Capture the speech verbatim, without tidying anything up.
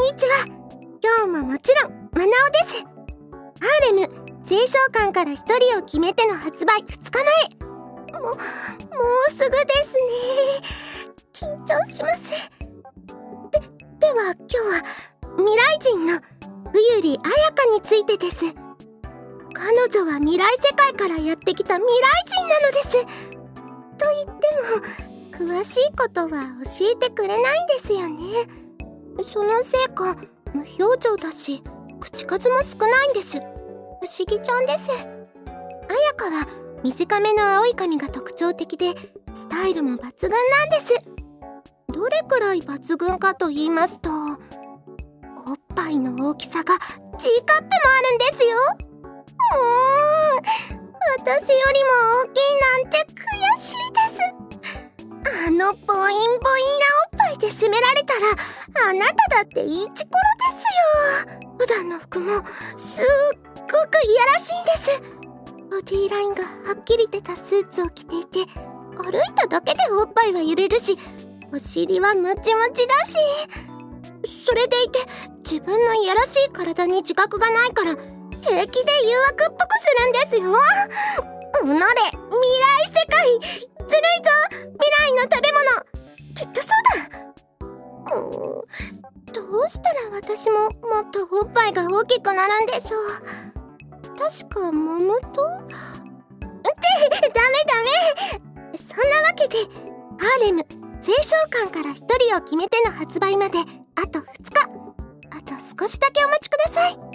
にちは。今日ももちろんマナオです。ハーレム青少館から一人を決めての発売ふつかまえ。も、もうすぐですね。緊張します。で、では今日は未来人の冬利彩香についてです。彼女は未来世界からやってきた未来人なのです。と言っても詳しいことは教えてくれないんですよね。そのせいか無表情だし口数も少ないんです。不思議ちゃんです。彩香は短めの青い髪が特徴的でスタイルも抜群なんです。どれくらい抜群かと言いますと、おっぱいの大きさが G カップもあるんですよ。もう私よりも大きいなんて悔しいです。あのボインボインなおっぱいで攻められたらあなただってイチコロですよ。普段の服もすっごくいやらしいんです。ボディラインがはっきり出たスーツを着ていて歩いただけでおっぱいは揺れるしお尻はムチムチだし、それでいて自分のいやらしい体に自覚がないから平気で誘惑っぽくするんですよ。おのれ未来世界ずるいぞ。未来の食べ物きっとそうだ。うーんどうしたら私ももっとおっぱいが大きくなるんでしょう。確か揉むとってダメダメ。そんなわけでハーレム青少館から一人を決めての発売まであとふつか。あと少しだけお待ちください。